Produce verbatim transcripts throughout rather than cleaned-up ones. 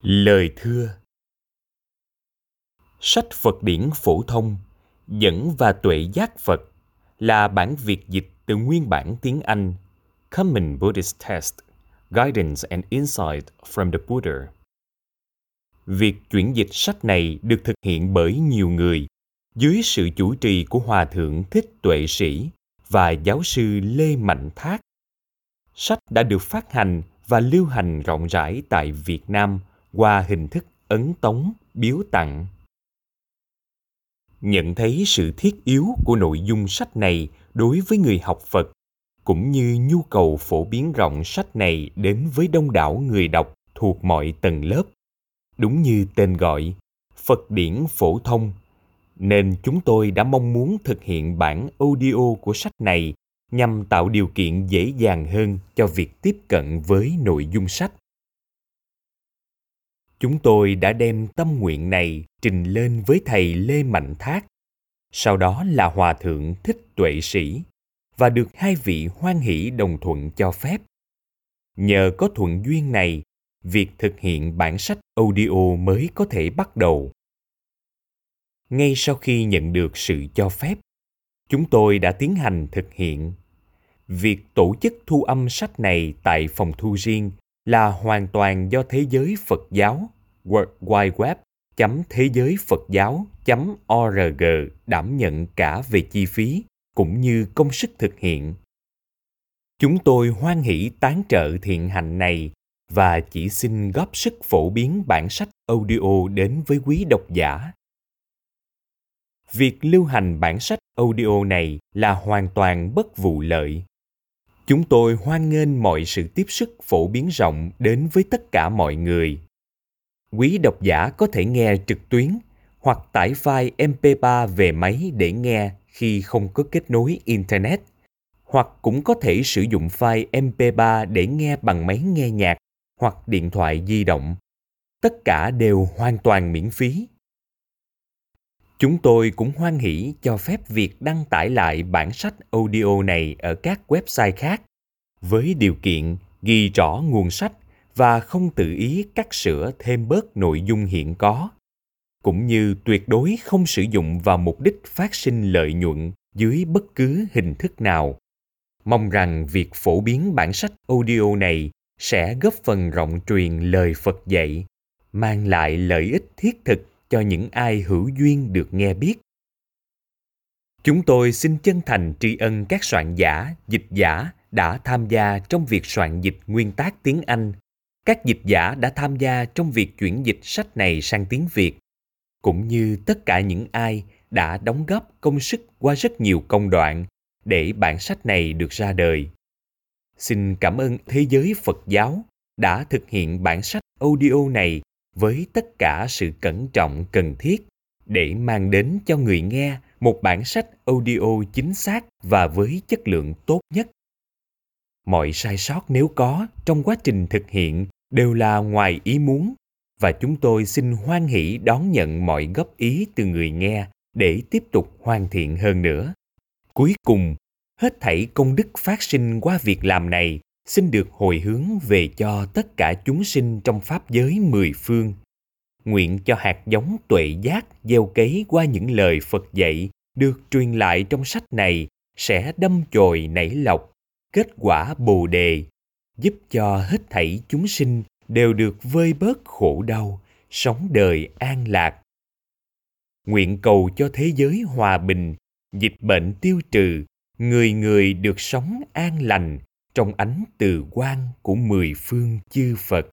Lời thưa. Sách Phật điển phổ thông Dẫn và Tuệ giác Phật là bản Việt dịch từ nguyên bản tiếng Anh Common Buddhist Text, Guidance and Insight from the Buddha. Việc chuyển dịch sách này được thực hiện bởi nhiều người dưới sự chủ trì của Hòa Thượng Thích Tuệ Sĩ và Giáo sư Lê Mạnh Thác. Sách đã được phát hành và lưu hành rộng rãi tại Việt Nam qua hình thức ấn tống, biếu tặng. Nhận thấy sự thiết yếu của nội dung sách này đối với người học Phật, cũng như nhu cầu phổ biến rộng sách này đến với đông đảo người đọc thuộc mọi tầng lớp, đúng như tên gọi, Phật điển phổ thông, nên chúng tôi đã mong muốn thực hiện bản audio của sách này nhằm tạo điều kiện dễ dàng hơn cho việc tiếp cận với nội dung sách. Chúng tôi đã đem tâm nguyện này trình lên với thầy Lê Mạnh Thác, sau đó là Hòa Thượng Thích Tuệ Sĩ, và được hai vị hoan hỷ đồng thuận cho phép. Nhờ có thuận duyên này, việc thực hiện bản sách audio mới có thể bắt đầu. Ngay sau khi nhận được sự cho phép, chúng tôi đã tiến hành thực hiện. Việc tổ chức thu âm sách này tại phòng thu riêng là hoàn toàn do Thế giới Phật giáo World Wide Web chấm thế giới Phật giáo chấm org đảm nhận cả về chi phí cũng như công sức thực hiện. Chúng tôi hoan hỷ tán trợ thiện hạnh này và chỉ xin góp sức phổ biến bản sách audio đến với quý độc giả. Việc lưu hành bản sách audio này là hoàn toàn bất vụ lợi. Chúng tôi hoan nghênh mọi sự tiếp sức phổ biến rộng đến với tất cả mọi người. Quý độc giả có thể nghe trực tuyến hoặc tải file em pê ba về máy để nghe khi không có kết nối Internet, hoặc cũng có thể sử dụng file em pê ba để nghe bằng máy nghe nhạc hoặc điện thoại di động. Tất cả đều hoàn toàn miễn phí. Chúng tôi cũng hoan hỷ cho phép việc đăng tải lại bản sách audio này ở các website khác, với điều kiện ghi rõ nguồn sách và không tự ý cắt sửa thêm bớt nội dung hiện có, cũng như tuyệt đối không sử dụng vào mục đích phát sinh lợi nhuận dưới bất cứ hình thức nào. Mong rằng việc phổ biến bản sách audio này sẽ góp phần rộng truyền lời Phật dạy, mang lại lợi ích thiết thực cho những ai hữu duyên được nghe biết. Chúng tôi xin chân thành tri ân các soạn giả, dịch giả đã tham gia trong việc soạn dịch nguyên tác tiếng Anh, các dịch giả đã tham gia trong việc chuyển dịch sách này sang tiếng Việt, cũng như tất cả những ai đã đóng góp công sức qua rất nhiều công đoạn để bản sách này được ra đời. Xin cảm ơn Thế giới Phật giáo đã thực hiện bản sách audio này với tất cả sự cẩn trọng cần thiết để mang đến cho người nghe một bản sách audio chính xác và với chất lượng tốt nhất. Mọi sai sót nếu có trong quá trình thực hiện đều là ngoài ý muốn, và chúng tôi xin hoan hỷ đón nhận mọi góp ý từ người nghe để tiếp tục hoàn thiện hơn nữa. Cuối cùng, hết thảy công đức phát sinh qua việc làm này xin được hồi hướng về cho tất cả chúng sinh trong pháp giới mười phương. Nguyện cho hạt giống tuệ giác gieo cấy qua những lời Phật dạy được truyền lại trong sách này sẽ đâm chồi nảy lộc, kết quả bồ đề, giúp cho hết thảy chúng sinh đều được vơi bớt khổ đau, sống đời an lạc. Nguyện cầu cho thế giới hòa bình, dịch bệnh tiêu trừ, người người được sống an lành trong ánh từ quang của mười phương chư Phật.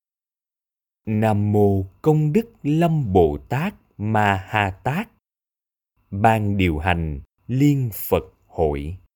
Nam mô Công đức Lâm Bồ Tát Ma Ha Tát, Ban điều hành Liên Phật Hội.